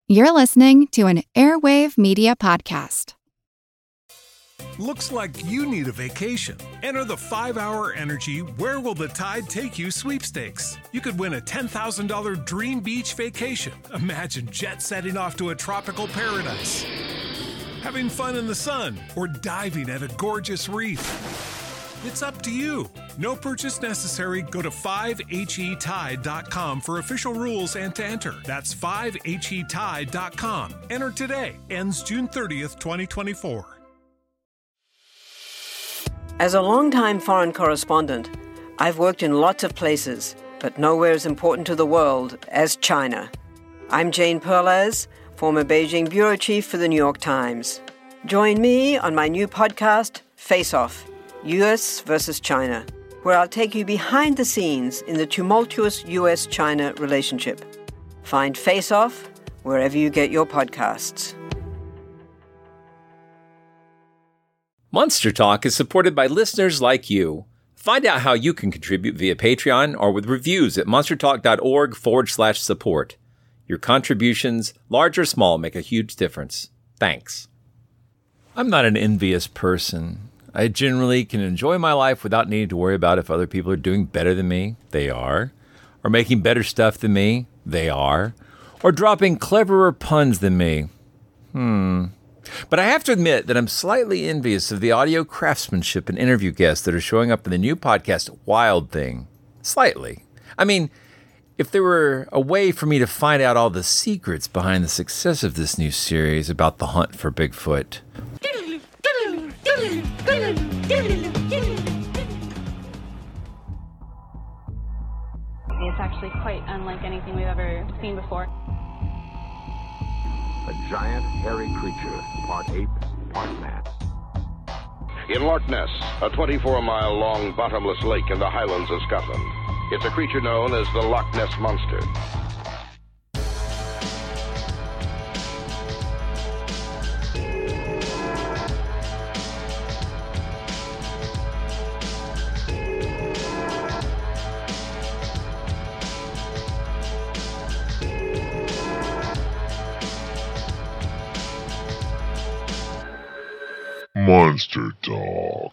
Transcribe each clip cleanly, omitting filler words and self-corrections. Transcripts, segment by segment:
You're listening to an Airwave Media Podcast. Looks like you need a vacation. Enter the 5-Hour Energy Where Will the Tide Take You sweepstakes. You could win a $10,000 dream beach vacation. Imagine jet setting off to a tropical paradise, having fun in the sun, or diving at a gorgeous reef. It's up to you. No purchase necessary. Go to 5HETide.com for official rules and to enter. That's 5HETide.com. Enter today. Ends June 30th, 2024. As a longtime foreign correspondent, I've worked in lots of places, but nowhere as important to the world as China. I'm Jane Perlez, former Beijing bureau chief for the New York Times. Join me on my new podcast, Face Off, U.S. versus China, where I'll take you behind the scenes in the tumultuous U.S.-China relationship. Find Face Off wherever you get your podcasts. Monster Talk is supported by listeners like you. Find out how you can contribute via Patreon or with reviews at monstertalk.org/support. Your contributions, large or small, make a huge difference. Thanks. I'm not an envious person. I generally can enjoy my life without needing to worry about if other people are doing better than me. They are. Or making better stuff than me. They are. Or dropping cleverer puns than me. But I have to admit that I'm slightly envious of the audio craftsmanship and interview guests that are showing up in the new podcast, Wild Thing. Slightly. I mean, if there were a way for me to find out all the secrets behind the success of this new series about the hunt for Bigfoot. It's actually quite unlike anything we've ever seen before. A giant, hairy creature, part ape, part man. In Loch Ness, a 24-mile-long bottomless lake in the Highlands of Scotland. It's a creature known as the Loch Ness Monster. Monster Talk.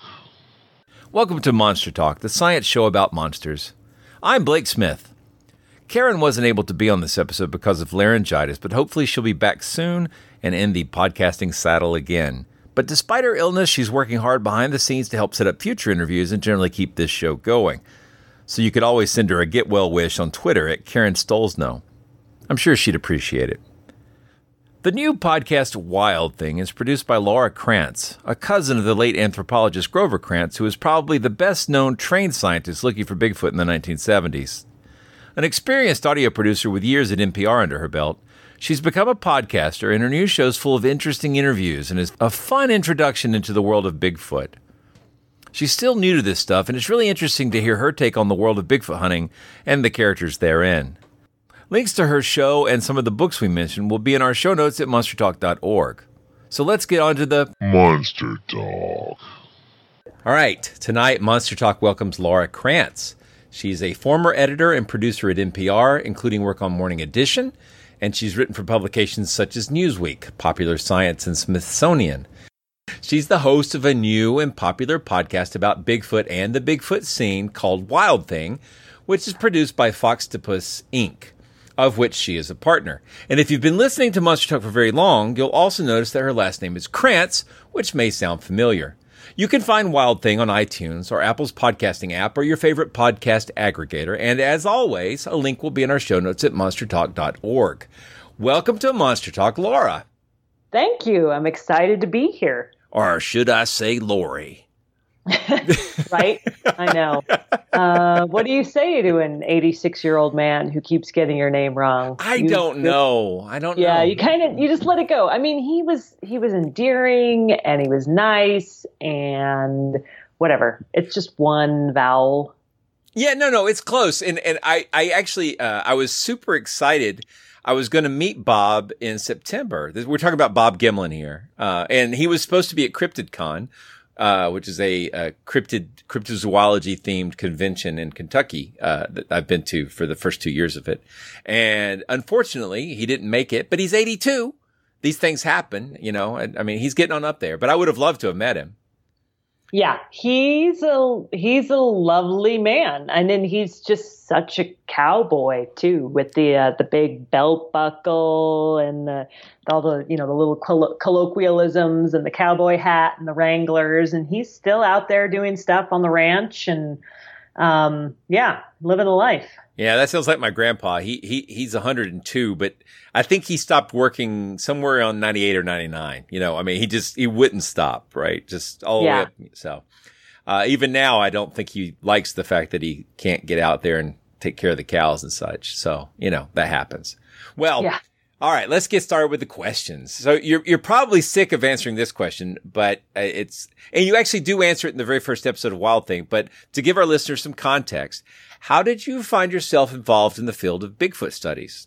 Welcome to Monster Talk, the science show about monsters. I'm Blake Smith. Karen wasn't able to be on this episode because of laryngitis, but hopefully she'll be back soon and in the podcasting saddle again. But despite her illness, she's working hard behind the scenes to help set up future interviews and generally keep this show going. So you could always send her a get well wish on Twitter at Karen Stolzno. I'm sure she'd appreciate it. The new podcast Wild Thing is produced by Laura Krantz, a cousin of the late anthropologist Grover Krantz, who is probably the best-known trained scientist looking for Bigfoot in the 1970s. An experienced audio producer with years at NPR under her belt, she's become a podcaster, and her new show's full of interesting interviews and is a fun introduction into the world of Bigfoot. She's still new to this stuff, and it's really interesting to hear her take on the world of Bigfoot hunting and the characters therein. Links to her show and some of the books we mentioned will be in our show notes at monstertalk.org. So let's get on to the Monster Talk. All right, tonight Monster Talk welcomes Laura Krantz. She's a former editor and producer at NPR, including work on Morning Edition, and she's written for publications such as Newsweek, Popular Science, and Smithsonian. She's the host of a new and popular podcast about Bigfoot and the Bigfoot scene called Wild Thing, which is produced by Foxtopus, Inc., of which she is a partner. And if you've been listening to Monster Talk for very long, you'll also notice that her last name is Krantz, which may sound familiar. You can find Wild Thing on iTunes or Apple's podcasting app or your favorite podcast aggregator. And as always, a link will be in our show notes at monstertalk.org. Welcome to Monster Talk, Laura. Thank you. I'm excited to be here. Or should I say Lori? Right? I know. What do you say to an 86-year-old man who keeps getting your name wrong? I don't know. Yeah, you just let it go. I mean, he was endearing and he was nice and whatever. It's just one vowel. Yeah, no, it's close. And I actually, I was super excited. I was going to meet Bob in September. We're talking about Bob Gimlin here. And he was supposed to be at CryptidCon, which is a cryptozoology themed convention in Kentucky that I've been to for the first 2 years of it. And unfortunately, he didn't make it, but he's 82. These things happen, you know. I mean, he's getting on up there, but I would have loved to have met him. Yeah, he's a lovely man, and then he's just such a cowboy too, with the big belt buckle and all the the little colloquialisms and the cowboy hat and the Wranglers, and he's still out there doing stuff on the ranch and living the life. Yeah, that sounds like my grandpa. He's 102, but I think he stopped working somewhere on 98 or 99. You know, I mean, he wouldn't stop, right? Just all the way up. So, even now, I don't think he likes the fact that he can't get out there and take care of the cows and such. So, that happens. Well, all right, let's get started with the questions. So you're probably sick of answering this question, but and you actually do answer it in the very first episode of Wild Thing, but to give our listeners some context, how did you find yourself involved in the field of Bigfoot studies?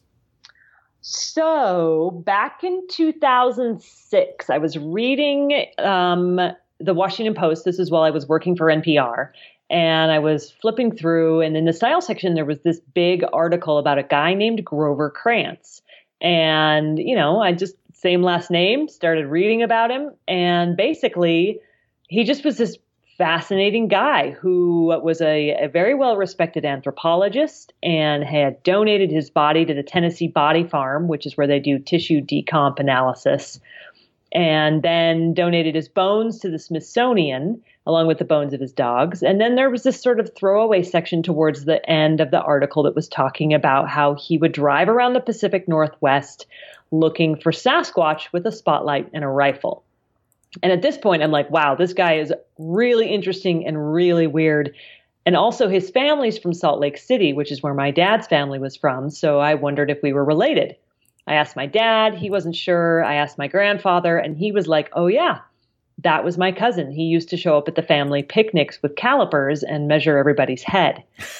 So back in 2006, I was reading the Washington Post. This is while I was working for NPR. And I was flipping through, and in the style section, there was this big article about a guy named Grover Krantz. And, I just, same last name, started reading about him. And basically, he just was this fascinating guy who was a very well-respected anthropologist and had donated his body to the Tennessee Body Farm, which is where they do tissue decomp analysis, and then donated his bones to the Smithsonian, along with the bones of his dogs. And then there was this sort of throwaway section towards the end of the article that was talking about how he would drive around the Pacific Northwest looking for Sasquatch with a spotlight and a rifle. And at this point, I'm like, wow, this guy is really interesting and really weird. And also his family's from Salt Lake City, which is where my dad's family was from. So I wondered if we were related. I asked my dad. He wasn't sure. I asked my grandfather, and he was like, oh, yeah, that was my cousin. He used to show up at the family picnics with calipers and measure everybody's head.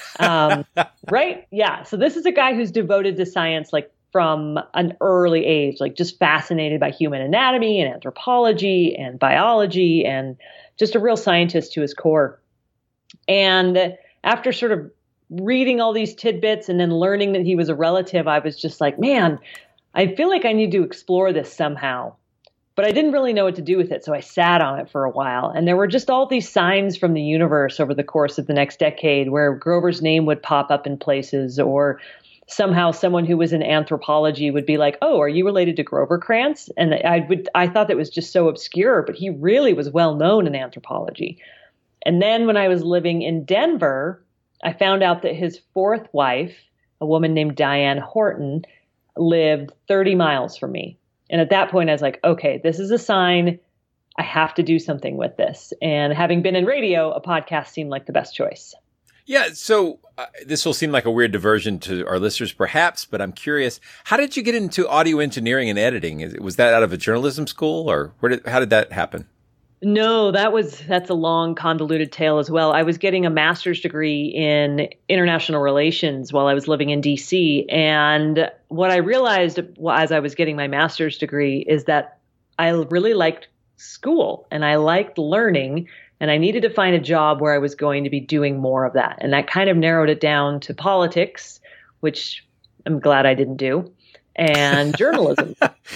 Right? Yeah. So this is a guy who's devoted to science, like from an early age, like just fascinated by human anatomy and anthropology and biology, and just a real scientist to his core. And after sort of reading all these tidbits and then learning that he was a relative, I was just like, man, I feel like I need to explore this somehow. But I didn't really know what to do with it, so I sat on it for a while. And there were just all these signs from the universe over the course of the next decade where Grover's name would pop up in places, or somehow someone who was in anthropology would be like, oh, are you related to Grover Krantz? And I thought that was just so obscure, but he really was well known in anthropology. And then when I was living in Denver, I found out that his fourth wife, a woman named Diane Horton, lived 30 miles from me. And at that point, I was like, okay, this is a sign. I have to do something with this. And having been in radio, a podcast seemed like the best choice. Yeah. So this will seem like a weird diversion to our listeners, perhaps, but I'm curious, how did you get into audio engineering and editing? Was that out of a journalism school, or how did that happen? No, that's a long, convoluted tale as well. I was getting a master's degree in international relations while I was living in DC. And what I realized as I was getting my master's degree is that I really liked school and I liked learning, and I needed to find a job where I was going to be doing more of that. And that kind of narrowed it down to politics, which I'm glad I didn't do, and journalism.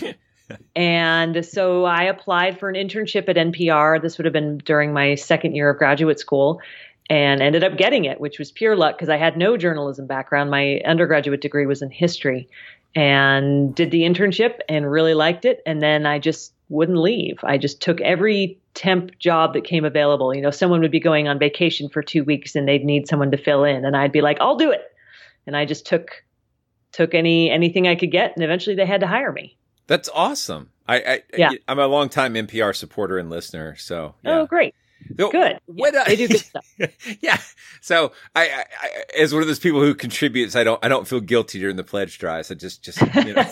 And so I applied for an internship at NPR. This would have been during my second year of graduate school, and ended up getting it, which was pure luck because I had no journalism background. My undergraduate degree was in history, and did the internship and really liked it. And then I just wouldn't leave. I just took every temp job that came available. Someone would be going on vacation for 2 weeks and they'd need someone to fill in, and I'd be like, I'll do it. And I just took anything I could get, and eventually they had to hire me. That's awesome. I'm a longtime NPR supporter and listener. So, yeah. Oh, great. So, good. They do good stuff. Yeah. So I, as one of those people who contributes, I don't feel guilty during the pledge drives. I just so.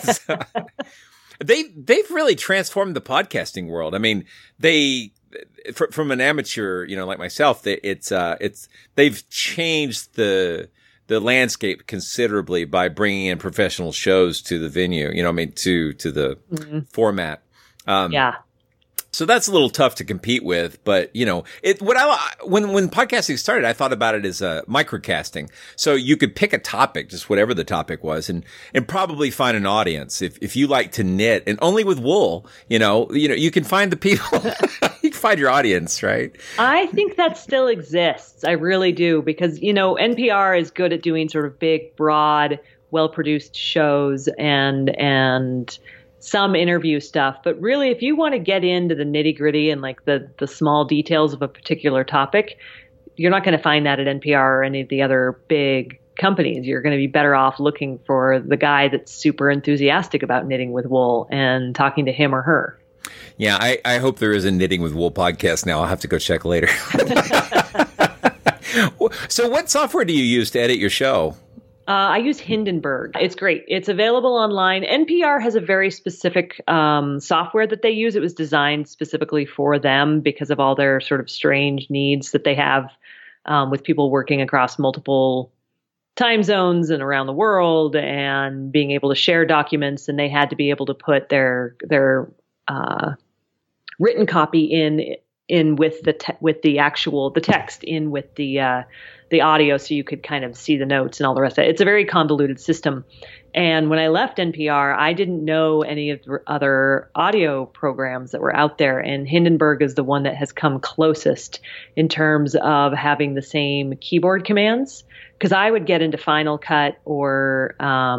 They've really transformed the podcasting world. I mean, from an amateur, like myself, they've changed the landscape considerably by bringing in professional shows to the venue, to the format. So that's a little tough to compete with, but when podcasting started, I thought about it as microcasting. So you could pick a topic, just whatever the topic was, and probably find an audience. If you like to knit, and only with wool, you can find the people, you can find your audience, right? I think that still exists. I really do, because, NPR is good at doing sort of big, broad, well-produced shows and some interview stuff. But really, if you want to get into the nitty-gritty and like the small details of a particular topic, you're not going to find that at NPR or any of the other big companies. You're going to be better off looking for the guy that's super enthusiastic about knitting with wool and talking to him or her. Yeah, I hope there is a Knitting with Wool podcast now. I'll have to go check later. So what software do you use to edit your show? I use Hindenburg. It's great. It's available online. NPR has a very specific software that they use. It was designed specifically for them because of all their sort of strange needs that they have with people working across multiple time zones and around the world and being able to share documents. And they had to be able to put their written copy in with the text in with the audio, so you could kind of see the notes and all the rest of it. It's a very convoluted system. And when I left NPR, I didn't know any of the other audio programs that were out there. And Hindenburg is the one that has come closest in terms of having the same keyboard commands. Because I would get into Final Cut or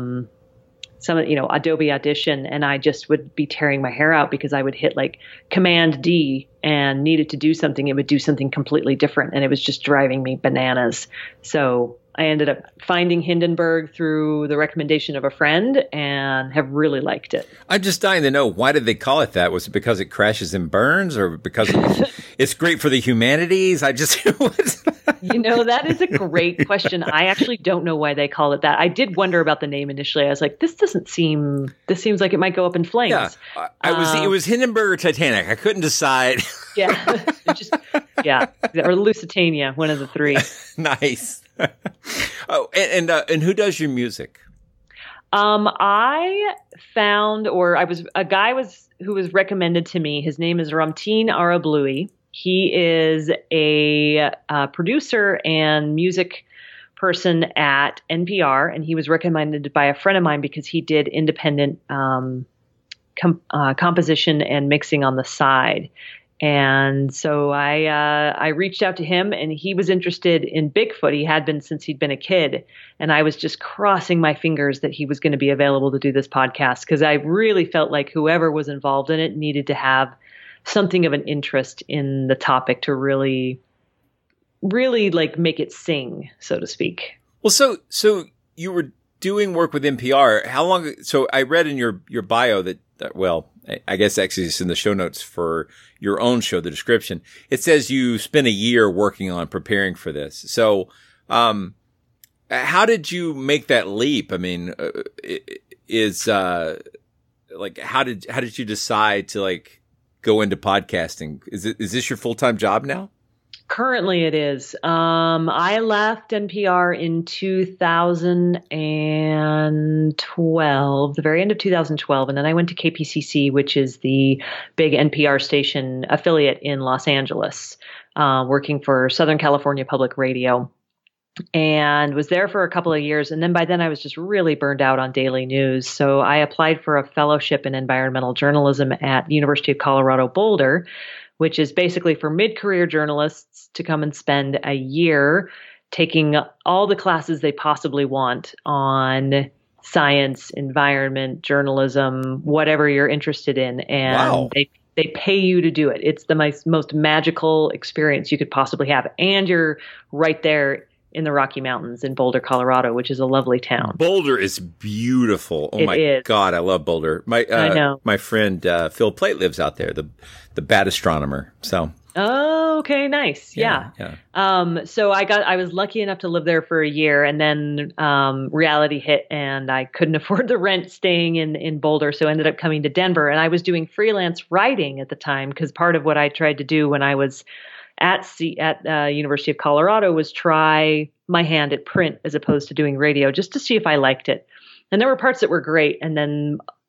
Adobe Audition, and I just would be tearing my hair out because I would hit like Command D and needed to do something. It would do something completely different, and it was just driving me bananas. So I ended up finding Hindenburg through the recommendation of a friend and have really liked it. I'm just dying to know, why did they call it that? Was it because it crashes and burns, or because it's great for the humanities? That is a great question. I actually don't know why they call it that. I did wonder about the name initially. I was like, this seems like it might go up in flames. Yeah, it was Hindenburg or Titanic. I couldn't decide. Yeah. Or Lusitania, one of the three. Nice. Oh, and who does your music? I found, a guy who was recommended to me. His name is Ramtin Arablouei. He is a producer and music person at NPR, and he was recommended by a friend of mine because he did independent composition and mixing on the side. And so I reached out to him, and he was interested in Bigfoot. He had been since he'd been a kid. And I was just crossing my fingers that he was going to be available to do this podcast, because I really felt like whoever was involved in it needed to have something of an interest in the topic to really, really like make it sing, so to speak. Well, so you were doing work with NPR. How long? So I read in your bio that I guess actually it's in the show notes for your own show, the description. It says you spent a year working on preparing for this. So, how did you make that leap? I mean, how did you decide to like go into podcasting? Is this your full-time job now? Currently it is. I left NPR in 2012, the very end of 2012. And then I went to KPCC, which is the big NPR station affiliate in Los Angeles, working for Southern California Public Radio, and was there for a couple of years. And then by then I was just really burned out on daily news. So I applied for a fellowship in environmental journalism at the University of Colorado Boulder, which is basically for mid-career journalists to come and spend a year taking all the classes they possibly want on science, environment, journalism, whatever you're interested in. And wow. They pay you to do it. It's the most magical experience you could possibly have. And you're right there in the Rocky Mountains in Boulder, Colorado, which is a lovely town. Boulder is beautiful. Oh my God, I love Boulder. I know. My friend Phil Plait lives out there, the bat astronomer. So. Oh, okay, nice. Yeah. So I was lucky enough to live there for a year, and then reality hit, and I couldn't afford the rent staying in Boulder, so I ended up coming to Denver. And I was doing freelance writing at the time, because part of what I tried to do when I was at University of Colorado was try my hand at print as opposed to doing radio, just to see if I liked it. And there were parts that were great, and then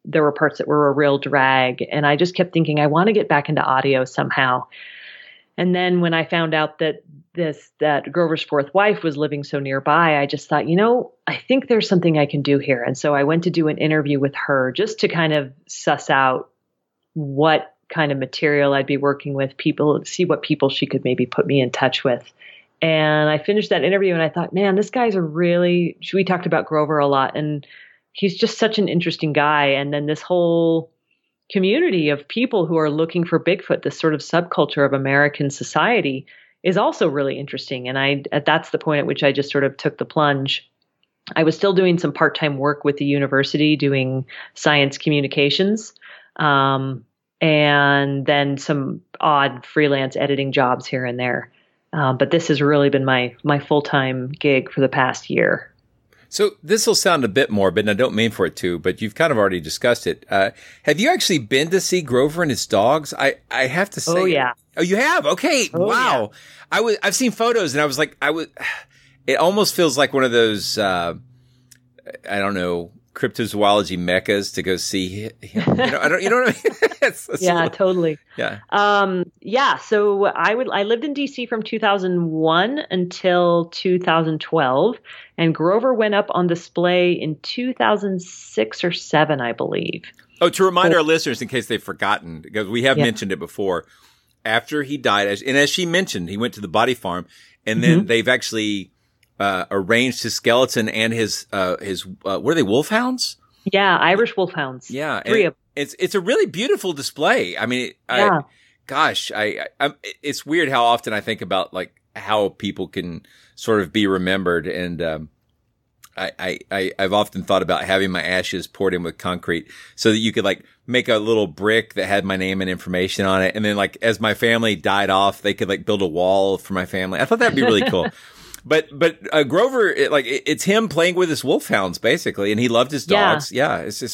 there were parts that were a real drag. And I just kept thinking, I want to get back into audio somehow. And then when I found out that Grover's fourth wife was living so nearby, I just thought, I think there's something I can do here. And so I went to do an interview with her just to kind of suss out what kind of material I'd be working with, see what people she could maybe put me in touch with. And I finished that interview and I thought, man, this guy's we talked about Grover a lot, and he's just such an interesting guy. And then this whole community of people who are looking for Bigfoot, this sort of subculture of American society, is also really interesting. And that's the point at which I just sort of took the plunge. I was still doing some part-time work with the university, doing science communications, and then some odd freelance editing jobs here and there. But this has really been my full-time gig for the past year. So this will sound a bit morbid, and I don't mean for it to, but you've kind of already discussed it. Have you actually been to see Grover and his dogs? I have to say. Oh, yeah. Oh, you have? Okay. Oh, wow. Yeah. I've seen photos, and I was like, it almost feels like one of those, I don't know, cryptozoology meccas to go see him. You know what I mean? Yeah, totally. Yeah. So I lived in DC from 2001 until 2012, and Grover went up on display in 2006 or 7, I believe. Oh, to remind our listeners in case they've forgotten, because we have mentioned it before, after he died, and as she mentioned, he went to the body farm, and then they've actually arranged his skeleton and his what are they, wolfhounds? Yeah, Irish wolfhounds. Yeah, 3 of them. It's a really beautiful display. I mean, it's weird how often I think about like how people can sort of be remembered, and I've often thought about having my ashes poured in with concrete so that you could like make a little brick that had my name and information on it, and then like as my family died off, they could like build a wall for my family. I thought that'd be really cool. But Grover, it's him playing with his wolfhounds basically, and he loved his dogs. Yeah, it's just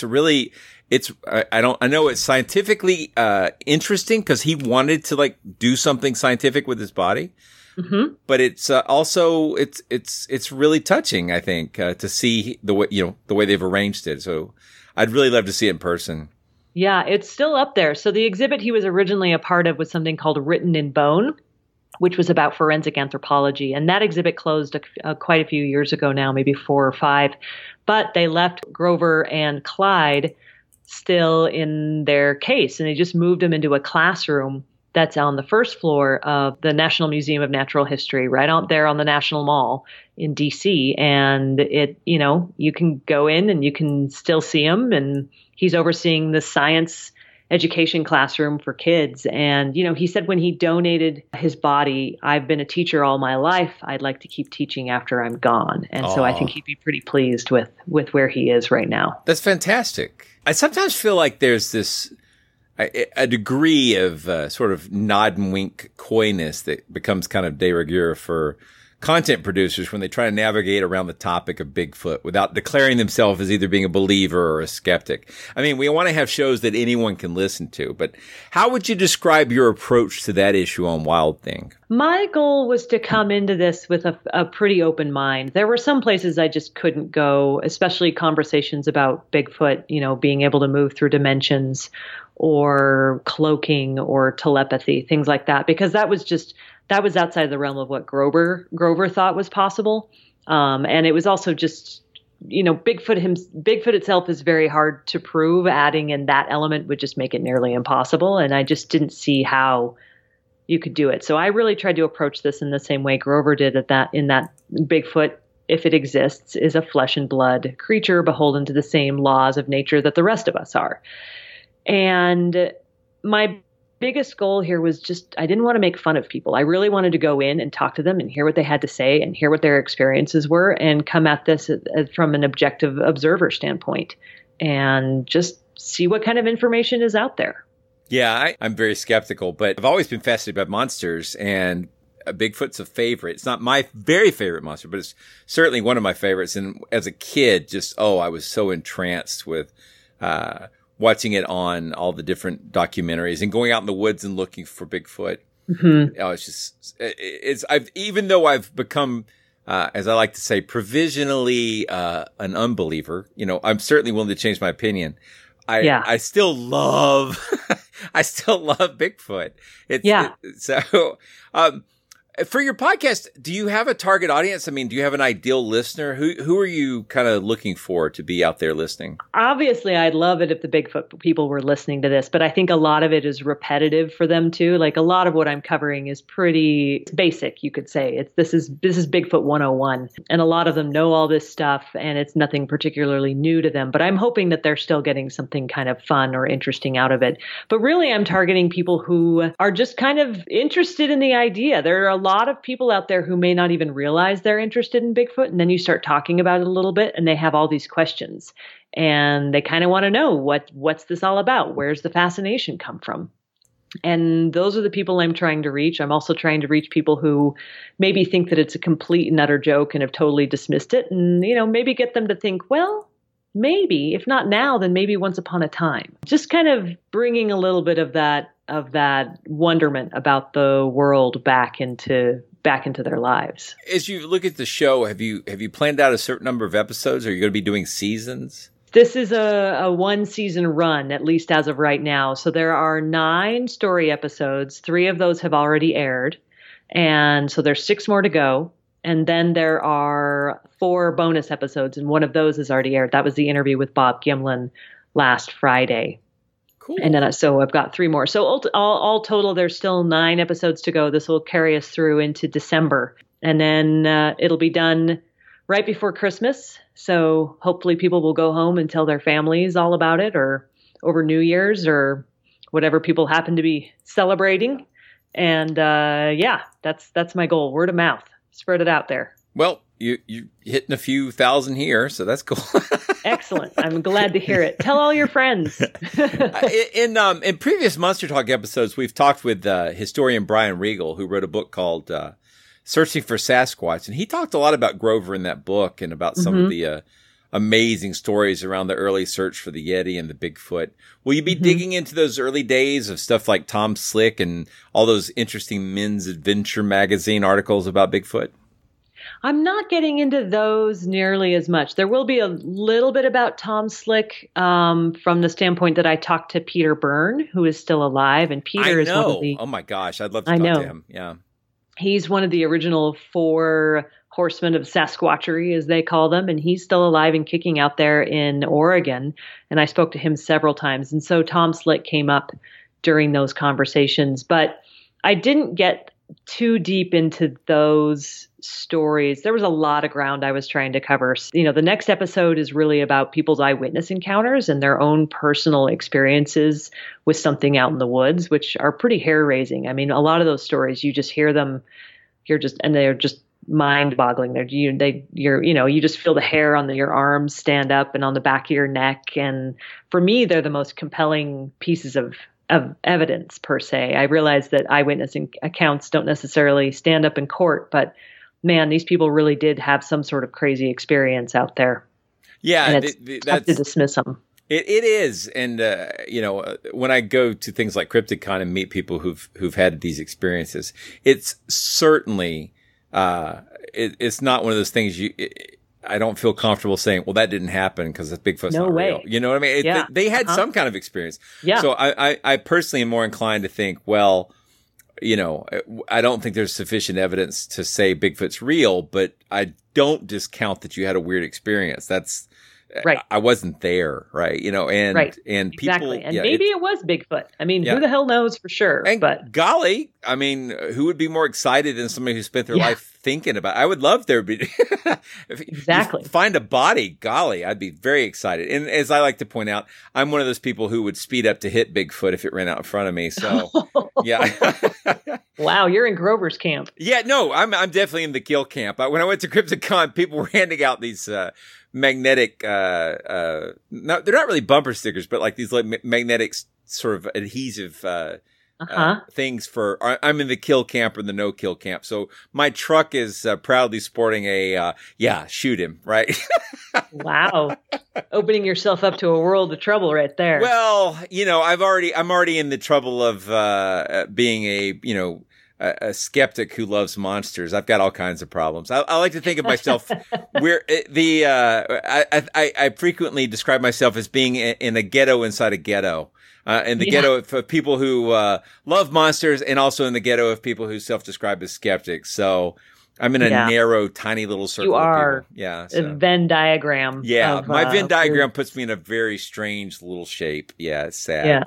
I know it's scientifically interesting because he wanted to like do something scientific with his body. Mm-hmm. But it's also it's really touching, I think, to see the way they've arranged it. So I'd really love to see it in person. Yeah, it's still up there. So the exhibit he was originally a part of was something called Written in Bone, which was about forensic anthropology. And that exhibit closed quite a few years ago now, maybe 4 or 5. But they left Grover and Clyde still in their case, and they just moved them into a classroom that's on the first floor of the National Museum of Natural History, right out there on the National Mall in DC. And you can go in and you can still see him. And he's overseeing the science education classroom for kids. And, he said when he donated his body, I've been a teacher all my life. I'd like to keep teaching after I'm gone. And so I think he'd be pretty pleased with where he is right now. That's fantastic. I sometimes feel like there's this a degree of sort of nod and wink coyness that becomes kind of de rigueur for content producers when they try to navigate around the topic of Bigfoot without declaring themselves as either being a believer or a skeptic. I mean, we want to have shows that anyone can listen to, but how would you describe your approach to that issue on Wild Thing? My goal was to come into this with a pretty open mind. There were some places I just couldn't go, especially conversations about Bigfoot, being able to move through dimensions or cloaking or telepathy, things like that, because that was outside the realm of what Grover thought was possible. And it was also just, Bigfoot itself is very hard to prove. Adding in that element would just make it nearly impossible. And I just didn't see how you could do it. So I really tried to approach this in the same way Grover did in that Bigfoot, if it exists, is a flesh and blood creature beholden to the same laws of nature that the rest of us are. And my biggest goal here was just, I didn't want to make fun of people. I really wanted to go in and talk to them and hear what they had to say and hear what their experiences were and come at this from an objective observer standpoint and just see what kind of information is out there. Yeah, I'm very skeptical, but I've always been fascinated by monsters, and Bigfoot's a favorite. It's not my very favorite monster, but it's certainly one of my favorites. And as a kid, I was so entranced with watching it on all the different documentaries and going out in the woods and looking for Bigfoot. Mm-hmm. Even though I've become, as I like to say, provisionally, an unbeliever, I'm certainly willing to change my opinion. I still love Bigfoot. For your podcast, do you have a target audience? I mean, do you have an ideal listener? Who are you kind of looking for to be out there listening? Obviously, I'd love it if the Bigfoot people were listening to this, but I think a lot of it is repetitive for them too. Like a lot of what I'm covering is pretty basic, you could say. This is Bigfoot 101, and a lot of them know all this stuff, and it's nothing particularly new to them. But I'm hoping that they're still getting something kind of fun or interesting out of it. But really, I'm targeting people who are just kind of interested in the idea. There are a lot of people out there who may not even realize they're interested in Bigfoot. And then you start talking about it a little bit and they have all these questions and they kind of want to know what's this all about? Where's the fascination come from? And those are the people I'm trying to reach. I'm also trying to reach people who maybe think that it's a complete and utter joke and have totally dismissed it. And, maybe get them to think, well, maybe, if not now, then maybe once upon a time. Just kind of bringing a little bit of that wonderment about the world back into their lives. As you look at the show, have you planned out a certain number of episodes? Are you going to be doing seasons? This is a one season run, at least as of right now. So there are 9 story episodes. 3 of those have already aired. And so there's 6 more to go. And then there are 4 bonus episodes, and one of those has already aired. That was the interview with Bob Gimlin last Friday. Cool. And then so I've got 3 more. So all total, there's still 9 episodes to go. This will carry us through into December. And then it'll be done right before Christmas. So hopefully people will go home and tell their families all about it, or over New Year's or whatever people happen to be celebrating. And that's my goal. Word of mouth. Spread it out there. Well, you're hitting a few thousand here, so that's cool. Excellent. I'm glad to hear it. Tell all your friends. In previous Monster Talk episodes, we've talked with historian Brian Regal, who wrote a book called Searching for Sasquatch. And he talked a lot about Grover in that book and about some of the amazing stories around the early search for the Yeti and the Bigfoot. Will you be digging into those early days of stuff like Tom Slick and all those interesting Men's Adventure magazine articles about Bigfoot? I'm not getting into those nearly as much. There will be a little bit about Tom Slick from the standpoint that I talked to Peter Byrne, who is still alive. And Peter is one of the... Oh my gosh, I'd love to talk to him. Yeah. He's one of the original 4 horsemen of Sasquatchery, as they call them. And he's still alive and kicking out there in Oregon. And I spoke to him several times. And so Tom Slick came up during those conversations. But I didn't get too deep into those stories. There was a lot of ground I was trying to cover. The next episode is really about people's eyewitness encounters and their own personal experiences with something out in the woods, which are pretty hair-raising. I mean, a lot of those stories, you just hear them, and they're just mind-boggling. You just feel the hair on your arms stand up and on the back of your neck. And for me, they're the most compelling pieces of evidence per se. I realize that eyewitness accounts don't necessarily stand up in court, but man, these people really did have some sort of crazy experience out there. Yeah, and it's tough to dismiss them. It is, and when I go to things like Crypticon and meet people who've had these experiences, it's certainly it's not one of those things I don't feel comfortable saying, well, that didn't happen because the Bigfoot's not real. You know what I mean? They had some kind of experience. Yeah. So I personally am more inclined to think, well, I don't think there's sufficient evidence to say Bigfoot's real, but I don't discount that you had a weird experience. That's right. I wasn't there, right? And right. and people, exactly. And maybe it was Bigfoot. I mean, who the hell knows for sure? And but golly, I mean, who would be more excited than somebody who spent their life thinking about it? I would love there to be exactly find a body. Golly, I'd be very excited. And as I like to point out, I'm one of those people who would speed up to hit Bigfoot if it ran out in front of me. So yeah. Wow, you're in Grover's camp. Yeah, no, I'm definitely in the kill camp. When I went to Crypticon, people were handing out these magnetic no, they're not really bumper stickers, but like these like magnetic sort of adhesive things for I'm in the kill camp or the no kill camp. So my truck is proudly sporting a shoot him, right? Wow. Opening yourself up to a world of trouble right there. Well, I'm already in the trouble of being a, a skeptic who loves monsters. I've got all kinds of problems. I like to think of myself I frequently describe myself as being in a ghetto inside a ghetto. In the ghetto of people who love monsters, and also in the ghetto of people who self-describe as skeptics. So I'm in a narrow, tiny little circle. You are. Of people. Yeah. A Venn diagram. Yeah. My Venn diagram puts me in a very strange little shape. Yeah. It's sad. Yeah.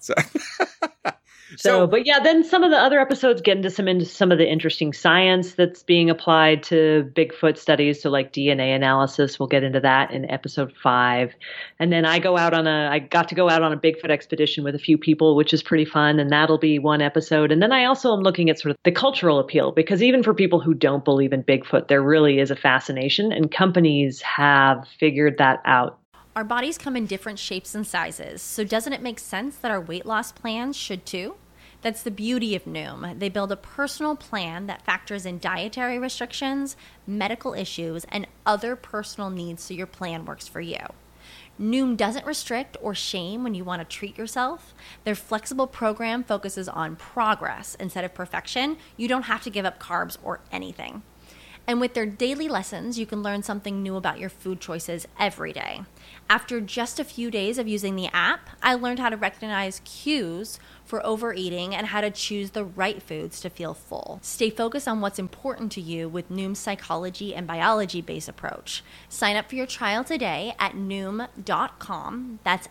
But then some of the other episodes get into some of the interesting science that's being applied to Bigfoot studies. So like DNA analysis, we'll get into that in episode 5. And then I got to go out on a Bigfoot expedition with a few people, which is pretty fun. And that'll be one episode. And then I also am looking at sort of the cultural appeal, because even for people who don't believe in Bigfoot, there really is a fascination, and companies have figured that out. Our bodies come in different shapes and sizes, so doesn't it make sense that our weight loss plans should too? That's the beauty of Noom. They build a personal plan that factors in dietary restrictions, medical issues, and other personal needs so your plan works for you. Noom doesn't restrict or shame when you want to treat yourself. Their flexible program focuses on progress instead of perfection. You don't have to give up carbs or anything. And with their daily lessons, you can learn something new about your food choices every day. After just a few days of using the app, I learned how to recognize cues for overeating and how to choose the right foods to feel full. Stay focused on what's important to you with Noom's psychology and biology-based approach. Sign up for your trial today at Noom.com. That's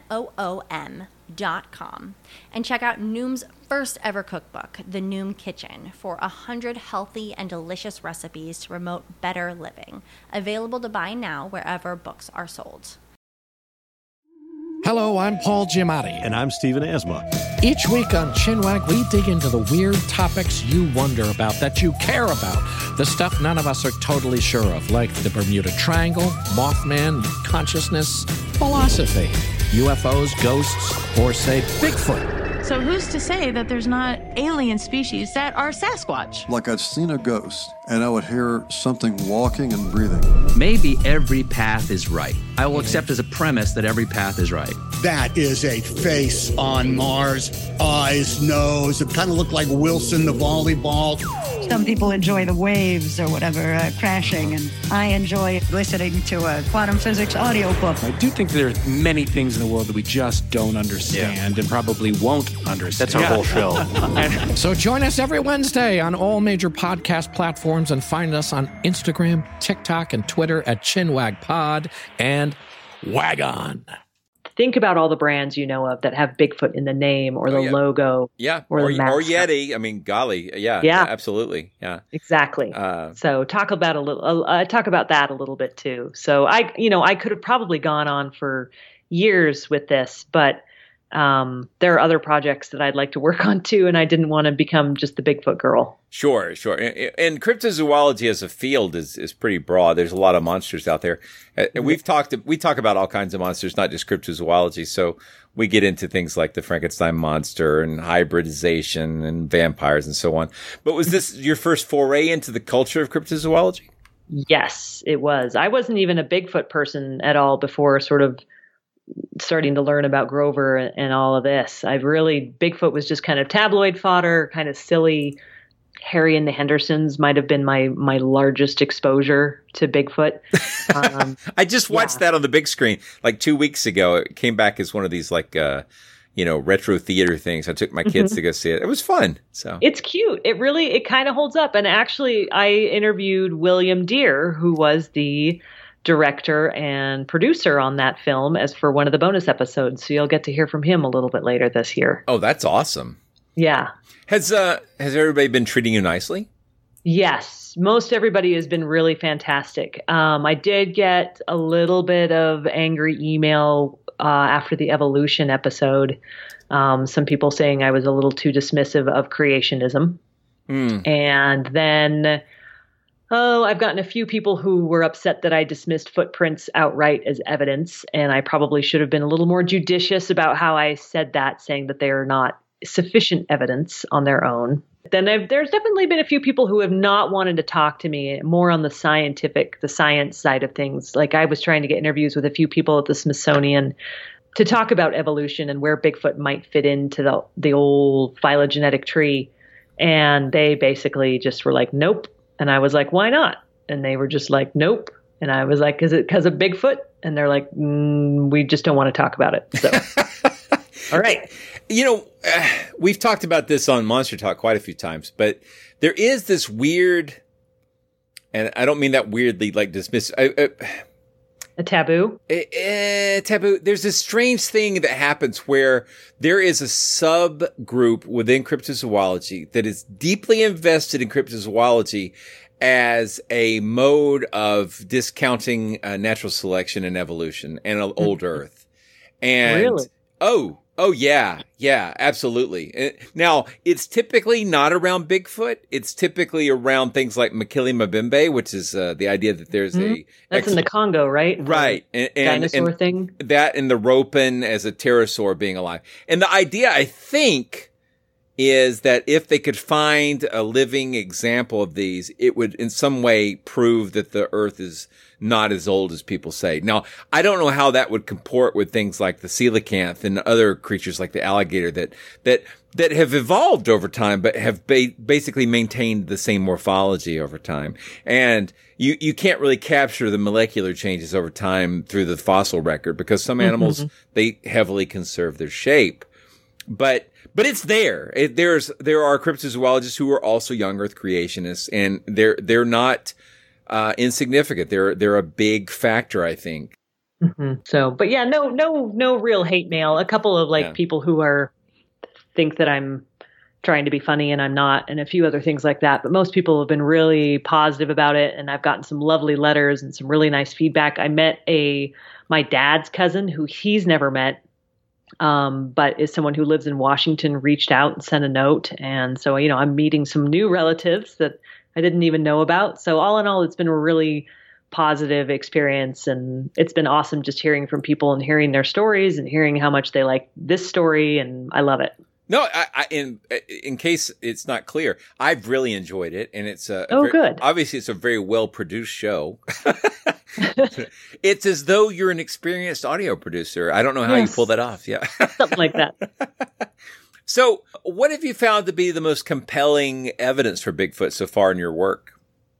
Noom.com. And check out Noom's first ever cookbook, The Noom Kitchen, for 100 healthy and delicious recipes to promote better living. Available to buy now wherever books are sold. Hello, I'm Paul Giamatti. And I'm Stephen Asma. Each week on Chinwag, we dig into the weird topics you wonder about, that you care about. The stuff none of us are totally sure of, like the Bermuda Triangle, Mothman, consciousness, philosophy, UFOs, ghosts, or, say, Bigfoot. So who's to say that there's not alien species that are Sasquatch? Like I'd seen a ghost, and I would hear something walking and breathing. Maybe every path is right. I will accept as a premise that every path is right. That is a face on Mars. Eyes, nose. It kind of looked like Wilson the volleyball. Some people enjoy the waves or whatever crashing, and I enjoy listening to a quantum physics audiobook. I do think there are many things in the world that we just don't understand and probably won't understand. That's our whole show. So join us every Wednesday on all major podcast platforms, and find us on Instagram, TikTok, and Twitter at ChinwagPod and Wagon. Think about all the brands you know of that have Bigfoot in the name or the logo. Yeah. Or Yeti. I mean, golly. Yeah. Absolutely. Yeah. Exactly. So talk about that a little bit too. So I could have probably gone on for years with this, but there are other projects that I'd like to work on too, and I didn't want to become just the Bigfoot girl. Sure. And cryptozoology as a field is pretty broad. There's a lot of monsters out there. And we talk about all kinds of monsters, not just cryptozoology. So we get into things like the Frankenstein monster and hybridization and vampires and so on. But was this your first foray into the culture of cryptozoology? Yes, it was. I wasn't even a Bigfoot person at all before sort of starting to learn about Grover and all of this. Bigfoot was just kind of tabloid fodder, kind of silly. Harry and the Hendersons might have been my largest exposure to Bigfoot. I just watched that on the big screen like 2 weeks ago. It came back as one of these retro theater things. I took my kids to go see it. It was fun. So it's cute. It kind of holds up. And actually, I interviewed William Deere, who was the director and producer on that film, as for one of the bonus episodes. So you'll get to hear from him a little bit later this year. Oh, that's awesome. Yeah. Has everybody been treating you nicely? Yes. Most everybody has been really fantastic. I did get a little bit of angry email after the evolution episode. Some people saying I was a little too dismissive of creationism. And then I've gotten a few people who were upset that I dismissed footprints outright as evidence, and I probably should have been a little more judicious about how I said that, saying that they are not sufficient evidence on their own. Then there's definitely been a few people who have not wanted to talk to me more on the science side of things. Like I was trying to get interviews with a few people at the Smithsonian to talk about evolution and where Bigfoot might fit into the old phylogenetic tree. And they basically just were like, nope. And I was like, why not? And they were just like, nope. And I was like, is it because of Bigfoot? And they're like, we just don't want to talk about it. So, all right. You know, we've talked about this on Monster Talk quite a few times, but there is this weird, and I don't mean that weirdly like dismiss. A taboo? Taboo. There's this strange thing that happens where there is a subgroup within cryptozoology that is deeply invested in cryptozoology as a mode of discounting natural selection and evolution and old Earth. And really? Oh yeah, absolutely. Now, it's typically not around Bigfoot. It's typically around things like Mekele Mbembe, which is the idea that there's That's in the Congo, right? Right. And dinosaur thing? That and the Ropen as a pterosaur being alive. And the idea, I think, is that if they could find a living example of these, it would in some way prove that the Earth is not as old as people say. Now, I don't know how that would comport with things like the coelacanth and other creatures like the alligator that have evolved over time, but have basically maintained the same morphology over time. And you can't really capture the molecular changes over time through the fossil record because some animals, they heavily conserve their shape. But it's there. There are cryptozoologists who are also young Earth creationists, and they're not insignificant. They're a big factor, I think. So, but yeah, no real hate mail. A couple of people who think that I'm trying to be funny and I'm not, and a few other things like that. But most people have been really positive about it, and I've gotten some lovely letters and some really nice feedback. I met my dad's cousin who he's never met. But is someone who lives in Washington, reached out and sent a note. And so, I'm meeting some new relatives that I didn't even know about. So all in all, it's been a really positive experience. And it's been awesome just hearing from people and hearing their stories and hearing how much they like this story. And I love it. No, in case it's not clear, I've really enjoyed it. And it's good. Obviously, it's a very well-produced show. It's as though you're an experienced audio producer. I don't know how you pull that off. Yeah. Something like that. So what have you found to be the most compelling evidence for Bigfoot so far in your work?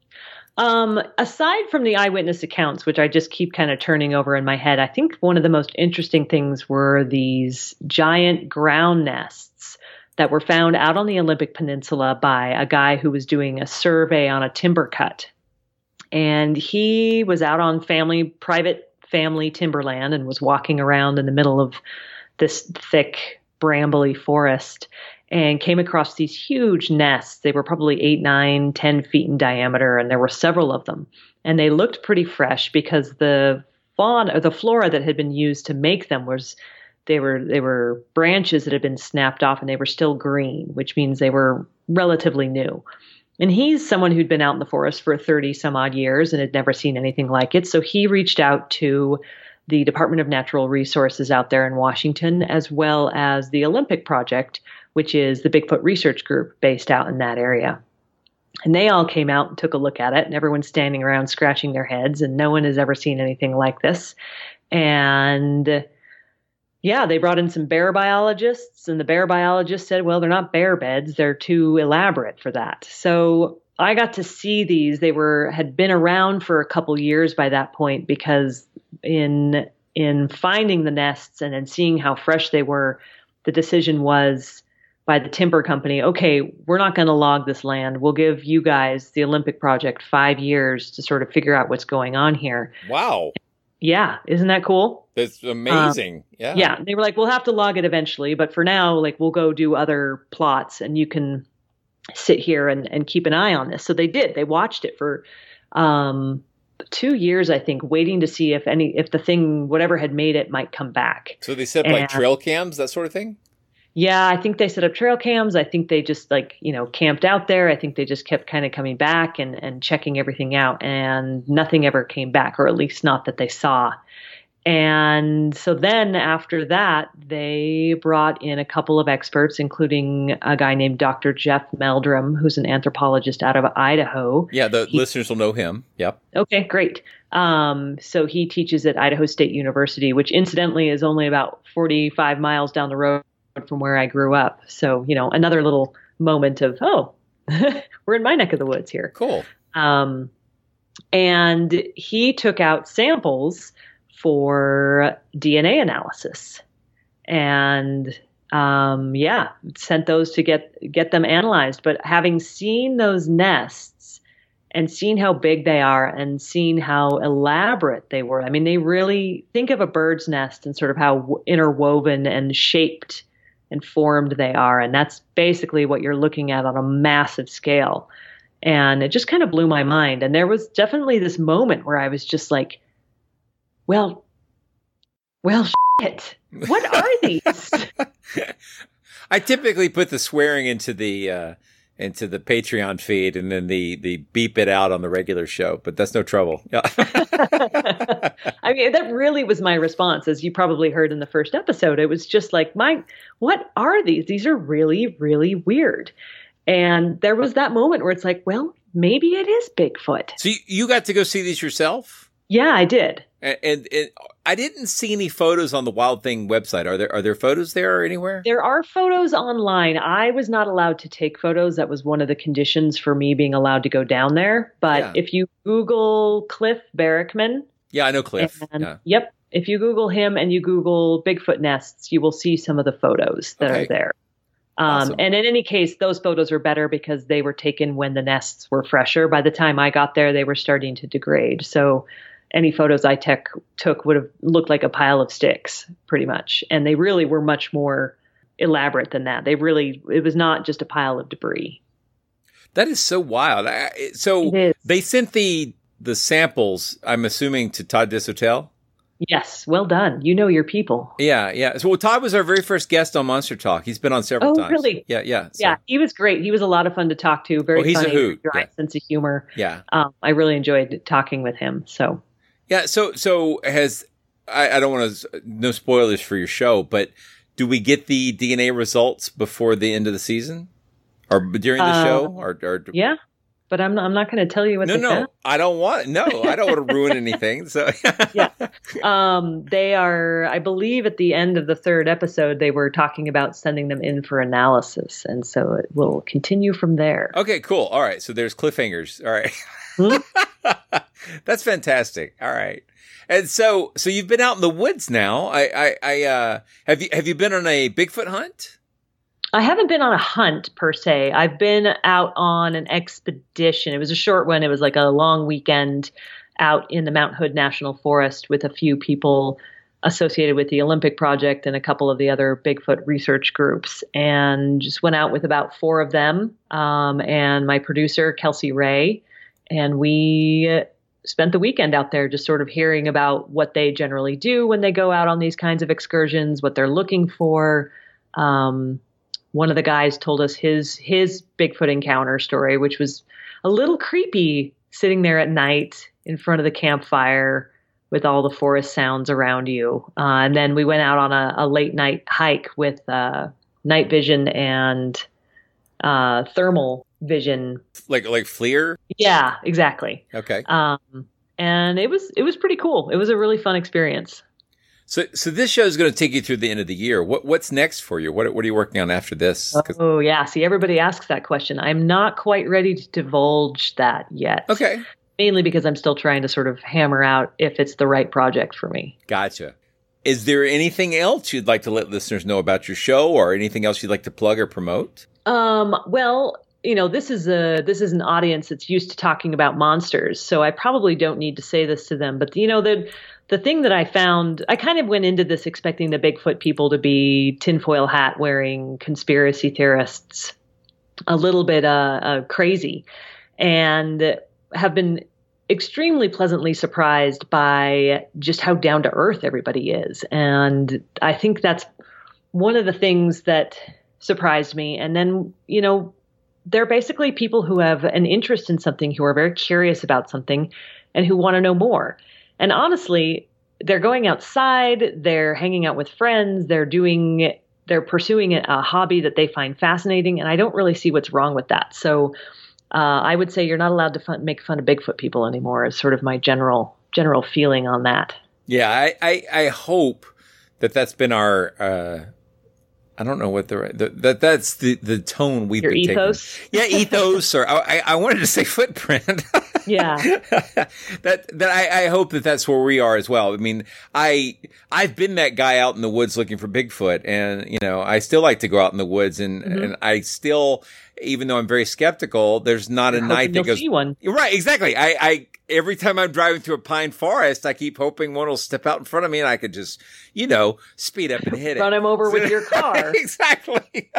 Aside from the eyewitness accounts, which I just keep kind of turning over in my head, I think one of the most interesting things were these giant ground nests that were found out on the Olympic Peninsula by a guy who was doing a survey on a timber cut. And he was out on private family timberland and was walking around in the middle of this thick, brambly forest and came across these huge nests. They were probably 8, 9, 10 feet in diameter, and there were several of them. And they looked pretty fresh because the fauna or the flora that had been used to make them they were branches that had been snapped off and they were still green, which means they were relatively new. And he's someone who'd been out in the forest for 30 some odd years and had never seen anything like it. So he reached out to the Department of Natural Resources out there in Washington, as well as the Olympic Project, which is the Bigfoot research group based out in that area. And they all came out and took a look at it, and everyone's standing around scratching their heads, and no one has ever seen anything like this. And yeah, they brought in some bear biologists, and the bear biologists said, well, they're not bear beds. They're too elaborate for that. So I got to see these. They had been around for a couple years by that point, because in finding the nests and in seeing how fresh they were, the decision was by the timber company, okay, we're not going to log this land. We'll give you guys, the Olympic Project, 5 years to sort of figure out what's going on here. Wow. Yeah. Isn't that cool? That's amazing. Yeah. Yeah. They were like, we'll have to log it eventually, but for now, we'll go do other plots and you can sit here and keep an eye on this. So they did. They watched it for 2 years, I think, waiting to see if the thing, whatever had made it, might come back. So they set up trail cams, that sort of thing? Yeah, I think they set up trail cams. I think they just camped out there. I think they just kept kind of coming back and checking everything out, and nothing ever came back, or at least not that they saw. And so then after that, they brought in a couple of experts, including a guy named Dr. Jeff Meldrum, who's an anthropologist out of Idaho. Yeah, listeners will know him. Yep. Okay, great. So he teaches at Idaho State University, which incidentally is only about 45 miles down the road from where I grew up. So, another little moment of, oh, we're in my neck of the woods here. Cool. And he took out samples for DNA analysis, and sent those to get them analyzed. But having seen those nests and seen how big they are and seen how elaborate they were, I mean, they really think of a bird's nest and sort of how interwoven and shaped and formed they are. And that's basically what you're looking at on a massive scale. And it just kind of blew my mind. And there was definitely this moment where I was just like, well, shit. What are these? I typically put the swearing into the Patreon feed and then the beep it out on the regular show, but that's no trouble. Yeah. I mean, that really was my response, as you probably heard in the first episode. It was just like, what are these? These are really, really weird. And there was that moment where it's like, well, maybe it is Bigfoot. So you got to go see these yourself? Yeah, I did. And I didn't see any photos on the Wild Thing website. Are there photos there or anywhere? There are photos online. I was not allowed to take photos. That was one of the conditions for me being allowed to go down there. But if you Google Cliff Barrickman. Yeah, I know Cliff. Yep. If you Google him and you Google Bigfoot nests, you will see some of the photos that are there. Awesome. And in any case, those photos are better because they were taken when the nests were fresher. By the time I got there, they were starting to degrade. So any photos I took would have looked like a pile of sticks, pretty much. And they really were much more elaborate than that. It was not just a pile of debris. That is so wild. So they sent the samples, I'm assuming, to Todd Dishotel? Yes, well done. You know your people. Yeah. So Todd was our very first guest on Monster Talk. He's been on several times. Oh, really? Yeah. Yeah, he was great. He was a lot of fun to talk to. Very he's funny, a hoot. Dry sense of humor. Yeah. I really enjoyed talking with him. So. Yeah. So I don't want to, no spoilers for your show, but do we get the DNA results before the end of the season or during the show? Or yeah. But I'm not going to tell you what they found. I don't want to ruin anything. So yeah, they are. I believe at the end of the third episode, they were talking about sending them in for analysis, and so it will continue from there. Okay, cool. All right, so there's cliffhangers. All right, that's fantastic. All right, and so you've been out in the woods now. Have you been on a Bigfoot hunt? I haven't been on a hunt per se. I've been out on an expedition. It was a short one. It was like a long weekend out in the Mount Hood National Forest with a few people associated with the Olympic Project and a couple of the other Bigfoot research groups, and just went out with about 4 of them and my producer, Kelsey Ray. And we spent the weekend out there just sort of hearing about what they generally do when they go out on these kinds of excursions, what they're looking for. One of the guys told us his Bigfoot encounter story, which was a little creepy, sitting there at night in front of the campfire with all the forest sounds around you. And then we went out on a late night hike with night vision and thermal vision. Like FLIR? Yeah, exactly. Okay. And it was pretty cool. It was a really fun experience. So this show is going to take you through the end of the year. What's next for you? What are you working on after this? Oh, yeah. See, everybody asks that question. I'm not quite ready to divulge that yet. Okay. Mainly because I'm still trying to sort of hammer out if it's the right project for me. Gotcha. Is there anything else you'd like to let listeners know about your show, or anything else you'd like to plug or promote? Well, this is an audience that's used to talking about monsters, so I probably don't need to say this to them. But the thing that I found, I kind of went into this expecting the Bigfoot people to be tinfoil hat wearing conspiracy theorists, a little bit crazy, and have been extremely pleasantly surprised by just how down to earth everybody is. And I think that's one of the things that surprised me. And then, they're basically people who have an interest in something, who are very curious about something, and who want to know more. And honestly, they're going outside, they're hanging out with friends, they're pursuing a hobby that they find fascinating, and I don't really see what's wrong with that. So I would say you're not allowed to make fun of Bigfoot people anymore, is sort of my general feeling on that. Yeah, I hope that's been our I don't know what that's the tone we've Your been ethos? taking. Yeah, ethos, or I wanted to say footprint. Yeah. I hope that's where we are as well. I mean, I've been that guy out in the woods looking for Bigfoot, and I still like to go out in the woods, and I still, even though I'm very skeptical, there's not a night that goes. See one. Right, exactly. I every time I'm driving through a pine forest, I keep hoping one will step out in front of me, and I could just speed up and hit it. Run him over with your car. Exactly.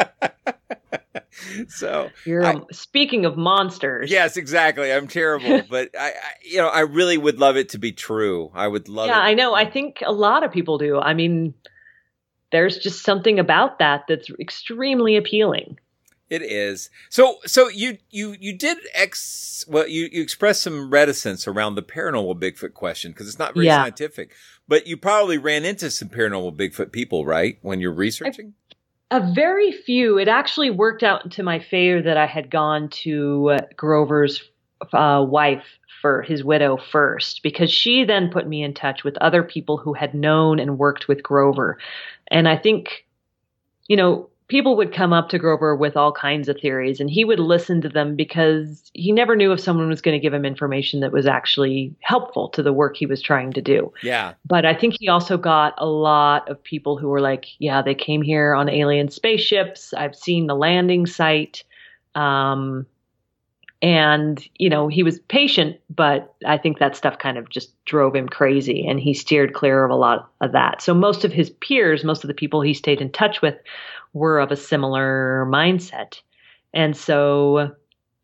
So speaking of monsters. Yes, exactly. I'm terrible, but I really would love it to be true. I would love it. Yeah, I know. I think a lot of people do. I mean, there's just something about that that's extremely appealing. It is. So you did you expressed some reticence around the paranormal Bigfoot question because it's not very scientific, but you probably ran into some paranormal Bigfoot people, right? When you're researching? A very few. It actually worked out to my favor that I had gone to Grover's wife, for his widow, first, because she then put me in touch with other people who had known and worked with Grover. And I think, people would come up to Grover with all kinds of theories, and he would listen to them because he never knew if someone was going to give him information that was actually helpful to the work he was trying to do. Yeah. But I think he also got a lot of people who were like, yeah, they came here on alien spaceships. I've seen the landing site. And, he was patient, but I think that stuff kind of just drove him crazy, and he steered clear of a lot of that. So most of his peers, most of the people he stayed in touch with, were of a similar mindset. And so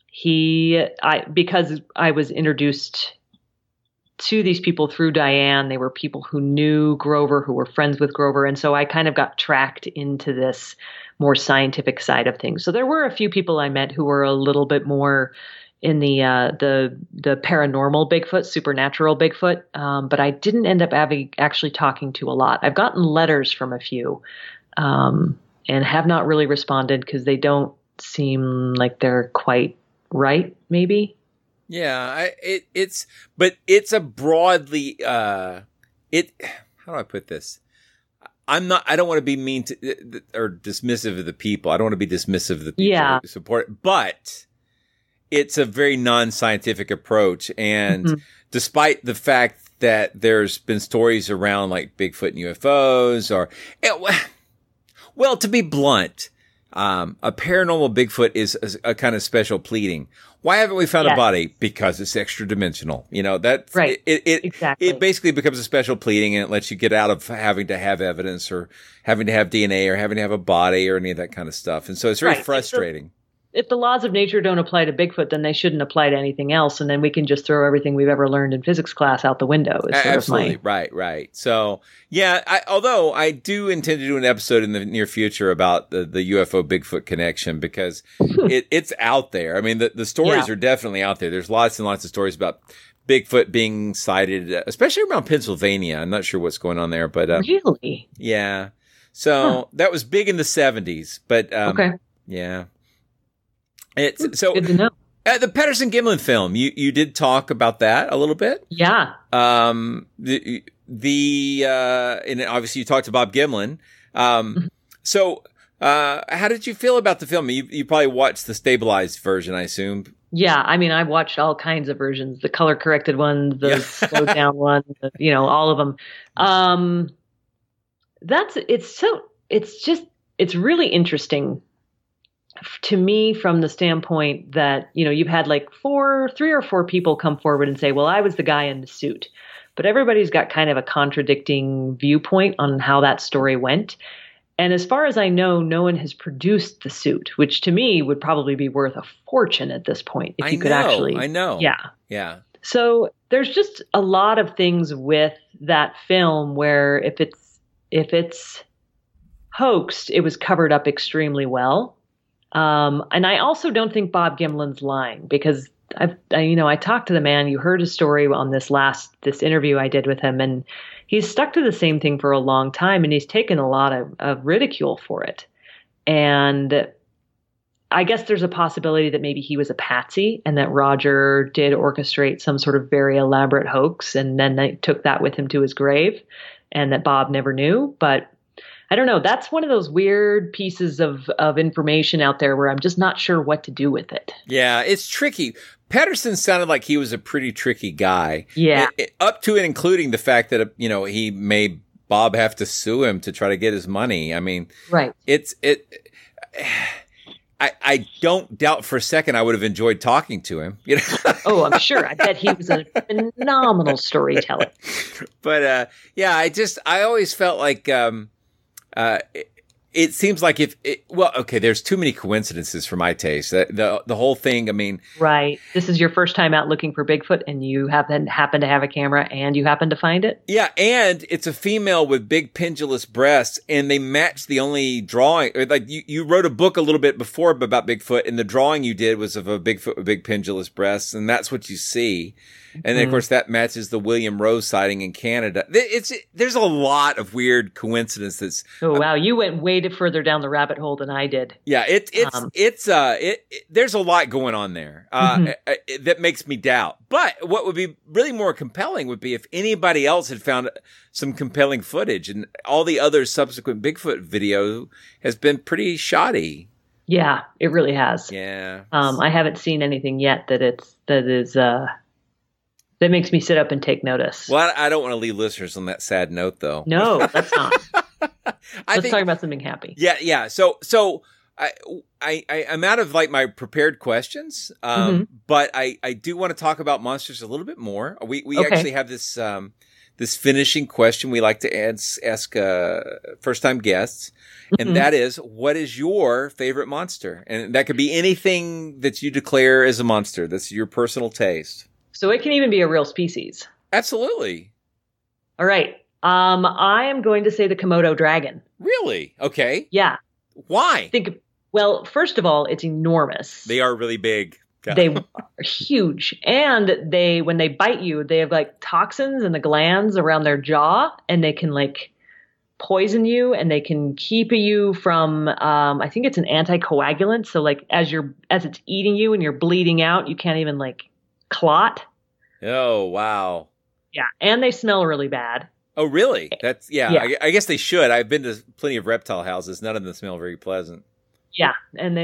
because I was introduced to these people through Diane, they were people who knew Grover, who were friends with Grover. And so I kind of got tracked into this more scientific side of things. So there were a few people I met who were a little bit more in the paranormal Bigfoot, supernatural Bigfoot. But I didn't end up actually talking to a lot. I've gotten letters from a few, and have not really responded because they don't seem like they're quite right, maybe. Yeah, it's a broadly, how do I put this? I don't want to be mean to, or dismissive of the people. I don't want to be dismissive of the people who support it, but it's a very non-scientific approach. And despite the fact that there's been stories around like Bigfoot and UFOs well, to be blunt, a paranormal Bigfoot is a kind of special pleading. Why haven't we found a body? Because it's extra dimensional. That's right. Exactly. It basically becomes a special pleading, and it lets you get out of having to have evidence or having to have DNA or having to have a body or any of that kind of stuff. And so it's very frustrating. If the laws of nature don't apply to Bigfoot, then they shouldn't apply to anything else. And then we can just throw everything we've ever learned in physics class out the window. Absolutely. Right. So, yeah, although I do intend to do an episode in the near future about the UFO Bigfoot connection because it's out there. I mean, the stories are definitely out there. There's lots and lots of stories about Bigfoot being sighted, especially around Pennsylvania. I'm not sure what's going on there, but really? Yeah. So that was big in the 70s, but yeah. It's so good to know. The Patterson-Gimlin film, you did talk about that a little bit. Yeah. And obviously you talked to Bob Gimlin. So, how did you feel about the film? You probably watched the stabilized version, I assume. Yeah. I mean, I've watched all kinds of versions, the color corrected ones, the slowed down ones, all of them. It's really interesting to me from the standpoint that, you've had like 3 or 4 people come forward and say, well, I was the guy in the suit, but everybody's got kind of a contradicting viewpoint on how that story went. And as far as I know, no one has produced the suit, which to me would probably be worth a fortune at this point. If you could actually. I know. Yeah. Yeah. So there's just a lot of things with that film where if it's hoaxed, it was covered up extremely well. And I also don't think Bob Gimlin's lying because I talked to the man. You heard his story on this interview I did with him, and he's stuck to the same thing for a long time, and he's taken a lot of ridicule for it. And I guess there's a possibility that maybe he was a patsy and that Roger did orchestrate some sort of very elaborate hoax, and then they took that with him to his grave, and that Bob never knew. But I don't know. That's one of those weird pieces of information out there where I'm just not sure what to do with it. Yeah, it's tricky. Patterson sounded like he was a pretty tricky guy. Yeah. Up to and including the fact that, he made Bob have to sue him to try to get his money. I mean, right. I don't doubt for a second I would have enjoyed talking to him. Oh, I'm sure. I bet he was a phenomenal storyteller. But I always felt like it seems like there's too many coincidences for my taste. The whole thing, I mean. Right. This is your first time out looking for Bigfoot and you happen to have a camera and you happen to find it? Yeah, and it's a female with big pendulous breasts and they match the only drawing. Like you wrote a book a little bit before about Bigfoot and the drawing you did was of a Bigfoot with big pendulous breasts and that's what you see. And then, of course, that matches the William Rose sighting in Canada. There's a lot of weird coincidences. Oh, wow. You went way further down the rabbit hole than I did. Yeah, there's a lot going on there that makes me doubt. But what would be really more compelling would be if anybody else had found some compelling footage, and all the other subsequent Bigfoot video has been pretty shoddy. Yeah, it really has. Yeah. I haven't seen anything yet that makes me sit up and take notice. Well, I don't want to leave listeners on that sad note, though. No, let's not. Let's talk about something happy. Yeah. So I'm out of like my prepared questions, but I do want to talk about monsters a little bit more. We actually have this this finishing question we like to ask first time guests, and that is, what is your favorite monster? And that could be anything that you declare as a monster. That's your personal taste. So it can even be a real species. Absolutely. All right. I am going to say the Komodo dragon. Really? Okay. Yeah. Why? Well, first of all, it's enormous. They are really big. They are huge. And when they bite you, they have like toxins in the glands around their jaw, and they can like poison you, and they can keep you from, I think it's an anticoagulant. So like as it's eating you and you're bleeding out, you can't even like clot. Oh, wow. Yeah. And they smell really bad. Oh, really? That's I guess they should. I've been to plenty of reptile houses. None of them smell very pleasant. Yeah. And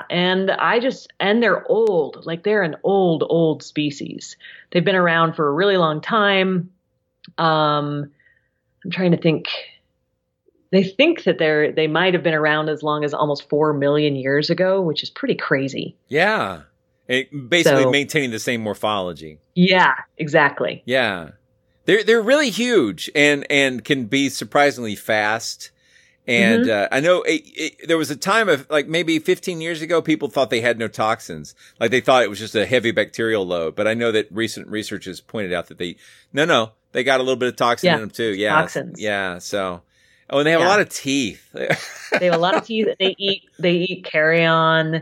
and they're old. Like they're an old species. They've been around for a really long time. I'm trying to think. They think that they might have been around as long as almost 4 million years ago, which is pretty crazy. Yeah. Basically maintaining the same morphology. Yeah, exactly. Yeah. They're really huge and can be surprisingly fast. And I know there was a time of like maybe 15 years ago, people thought they had no toxins. Like they thought it was just a heavy bacterial load. But I know that recent research has pointed out that they got a little bit of toxin in them too. Yeah. Toxins. Yeah. So, and they have a lot of teeth. They have a lot of teeth. They eat carrion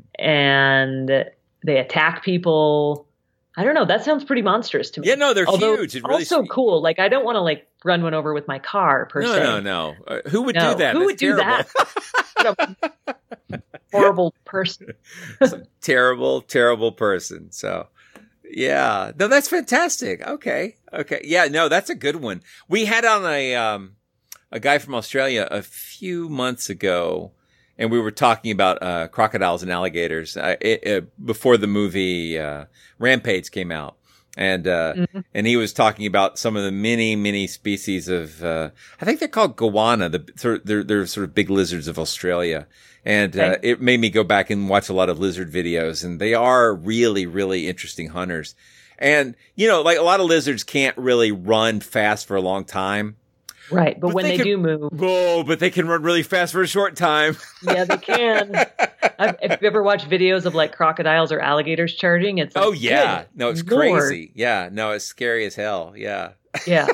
and they attack people. I don't know. That sounds pretty monstrous to me. Yeah, no, they're huge. It really also cool. Like, I don't want to like run one over with my car per se. No. Who would do that? Who would do that? What a horrible person. Terrible person. So, yeah. No, that's fantastic. Okay. Yeah, no, that's a good one. We had on a guy from Australia a few months ago, and we were talking about crocodiles and alligators before the movie Rampage came out, and he was talking about some of the many species of I think they're called goanna. They're sort of big lizards of Australia, and it made me go back and watch a lot of lizard videos, and they are really, really interesting hunters. And like a lot of lizards can't really run fast for a long time. Right, but when they do move. Oh, but they can run really fast for a short time. Yeah, they can. If you ever watch videos of like crocodiles or alligators charging, it's like, no, it's crazy. Yeah, no, it's scary as hell. Yeah. Yeah.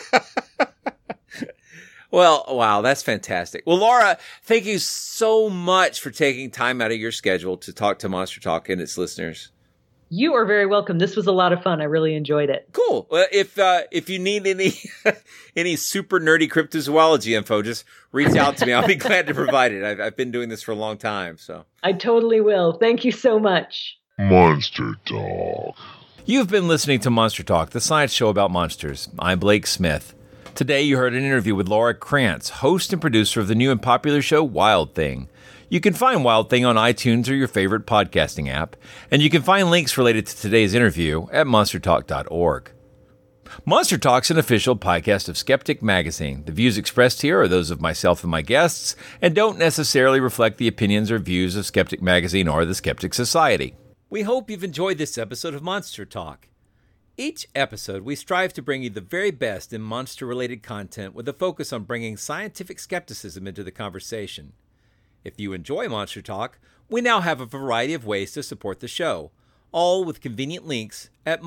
Well, wow, that's fantastic. Well, Laura, thank you so much for taking time out of your schedule to talk to Monster Talk and its listeners. You are very welcome. This was a lot of fun. I really enjoyed it. Cool. Well, if you need any super nerdy cryptozoology info, just reach out to me. I'll be glad to provide it. I've been doing this for a long time, so. I totally will. Thank you so much. Monster Talk. You've been listening to Monster Talk, the science show about monsters. I'm Blake Smith. Today, you heard an interview with Laura Krantz, host and producer of the new and popular show Wild Thing. You can find Wild Thing on iTunes or your favorite podcasting app, and you can find links related to today's interview at monstertalk.org. Monster Talk's an official podcast of Skeptic Magazine. The views expressed here are those of myself and my guests, and don't necessarily reflect the opinions or views of Skeptic Magazine or the Skeptic Society. We hope you've enjoyed this episode of Monster Talk. Each episode, we strive to bring you the very best in monster-related content with a focus on bringing scientific skepticism into the conversation. If you enjoy Monster Talk, we now have a variety of ways to support the show, all with convenient links at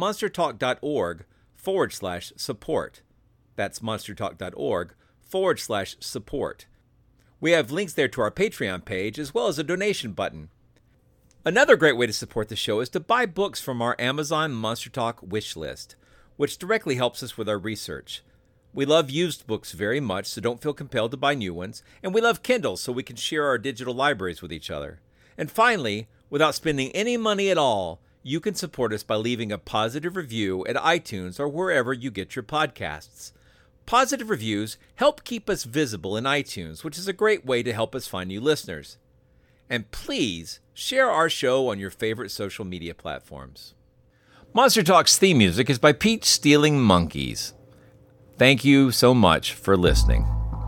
monstertalk.org/support. That's monstertalk.org/support. We have links there to our Patreon page as well as a donation button. Another great way to support the show is to buy books from our Amazon Monster Talk wish list, which directly helps us with our research. We love used books very much, so don't feel compelled to buy new ones, and we love Kindle, so we can share our digital libraries with each other. And finally, without spending any money at all, you can support us by leaving a positive review at iTunes or wherever you get your podcasts. Positive reviews help keep us visible in iTunes, which is a great way to help us find new listeners. And please share our show on your favorite social media platforms. Monster Talk's theme music is by Peach Stealing Monkeys. Thank you so much for listening.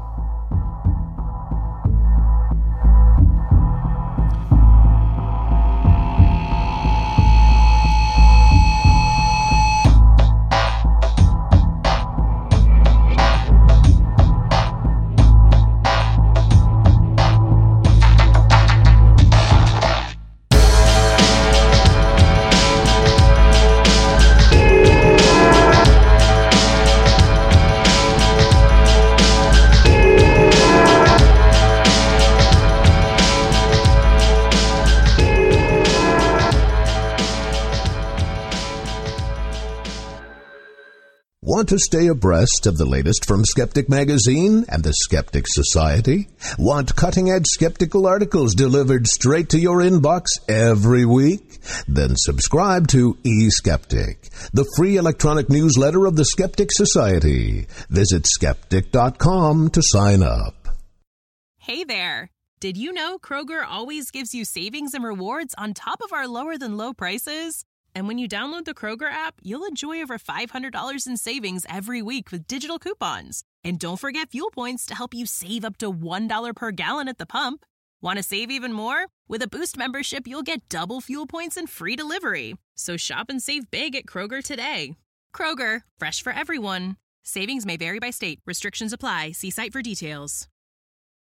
Want to stay abreast of the latest from Skeptic Magazine and the Skeptic Society? Want cutting-edge skeptical articles delivered straight to your inbox every week? Then subscribe to eSkeptic, the free electronic newsletter of the Skeptic Society. Visit skeptic.com to sign up. Hey there! Did you know Kroger always gives you savings and rewards on top of our lower-than-low prices? And when you download the Kroger app, you'll enjoy over $500 in savings every week with digital coupons. And don't forget fuel points to help you save up to $1 per gallon at the pump. Want to save even more? With a Boost membership, you'll get double fuel points and free delivery. So shop and save big at Kroger today. Kroger, fresh for everyone. Savings may vary by state. Restrictions apply. See site for details.